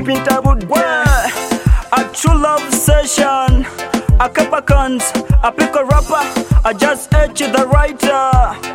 Pinta wood. A true love session. A couple cons. I pick a rapper. I just hate you, the writer.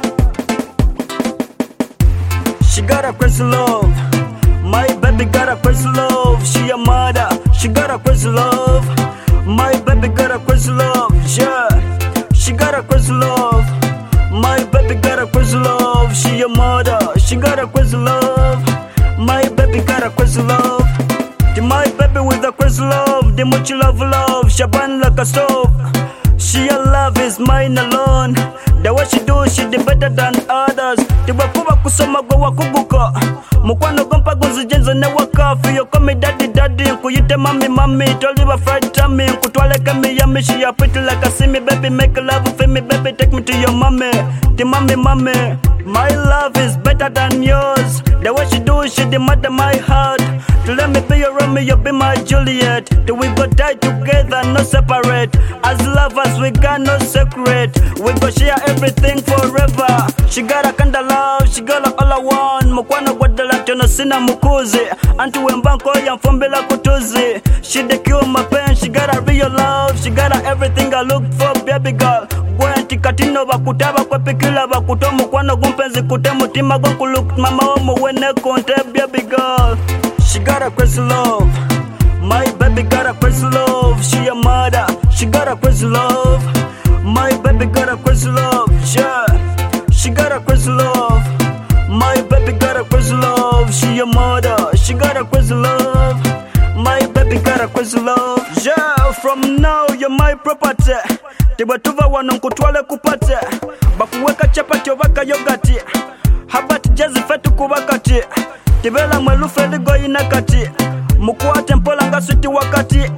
She got a crazy love. My baby got a crazy love. She a mother. She got a crazy love. My baby got a crazy love. Yeah. She got a crazy love. My baby got a crazy love. She a mother. She got a crazy love. My baby got a crazy love. My baby with a crazy love. The much love, she burn like a stove. She a love is mine alone. The way she do, she the better than others. Tibakuba kusoma gwa wakuguka. Mukwano gompa gunzijenza ne wakafi. Yo call me daddy daddy. Nkuyite mami mami. Toliva fried tummy. Nkutwale kami yummy. She a pretty like a see me baby. Make love for me baby. Take me to your mommy. The mommy. My love is better than yours. The way she do, she the mother my heart. To let me be your Romeo, you be my Juliet. Till we go die together, no separate. As lovers, we got no secret. We go share everything forever. She got a kind of love, she got all I want. Mukwana wadala tena sina mukuzi. Anti wembanko ya mfombela kutuzi. She the cure my pain, she got a real love. She got everything I look for, baby girl. Gwanti katino bakutaba kwa pikila bakuto mukwano gumpenzi kute mutima gonkuluk mama omo wene konte baby girl. She got a crazy love. My baby got a crazy love. She a mother. She got a crazy love. My baby got a crazy love. Yeah. She got a crazy love. My baby got a crazy love. She a mother. She got a crazy love. My baby got a crazy love. Yeah. From now you're my property. Tibatuva wanankutwale kupate. Bakuweka chapati obaka yogati. Habati jazi fetu kubakati. Tibela mwelufe ligo inakati. Mukuate mpola nga switi wakati.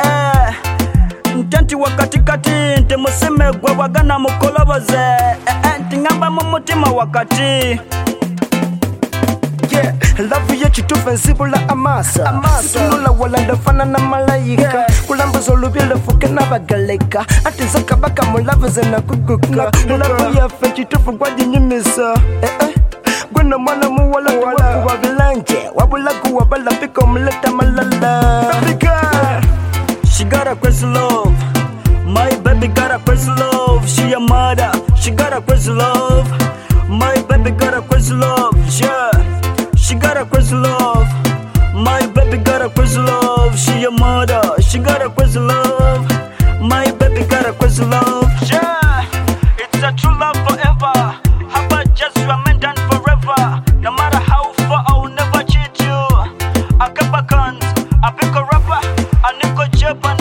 Ntanti wakati kati. Nti musime gwe wagana mukoloboze. Nti ngamba mumutima wakati. Yeah, love ye chitufe nsibula amasa. Sunula wala ndafana na malaika. Kulamba zolubye lefuke na bagaleka. Ati zaka baka mulavu zena kukuka. Love ye fe chitufe kwa jinyimisa. Gwena mwana muwala tuwaku wavilanje. Wabulaku wabala piko mleta malala. She got a crazy love. My baby got a crazy love. She a mother. She got a crazy love. My baby got a crazy love. Yeah. She got a crazy love. My baby got a crazy love. She a mother. She got a crazy love. My baby got a crazy love. Yeah. It's a true love forever. How about just you are meant and forever. No matter how far, I will never cheat you. I keep a cons. I pick a rapper. I nickel chip and